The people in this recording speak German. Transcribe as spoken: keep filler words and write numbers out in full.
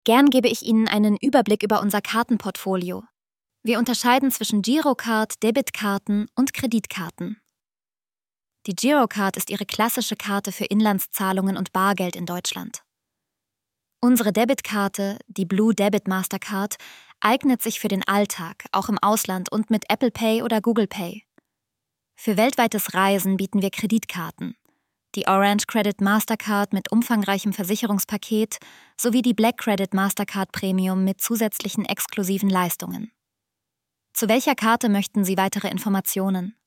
Gern gebe ich Ihnen einen Überblick über unser Kartenportfolio. Wir unterscheiden zwischen Girocard, Debitkarten und Kreditkarten. Die Girocard ist Ihre klassische Karte für Inlandszahlungen und Bargeld in Deutschland. Unsere Debitkarte, die Blue Debit Mastercard, eignet sich für den Alltag, auch im Ausland und mit Apple Pay oder Google Pay. Für weltweites Reisen bieten wir Kreditkarten, die Orange Credit Mastercard mit umfangreichem Versicherungspaket sowie die Black Credit Mastercard Premium mit zusätzlichen exklusiven Leistungen. Zu welcher Karte möchten Sie weitere Informationen?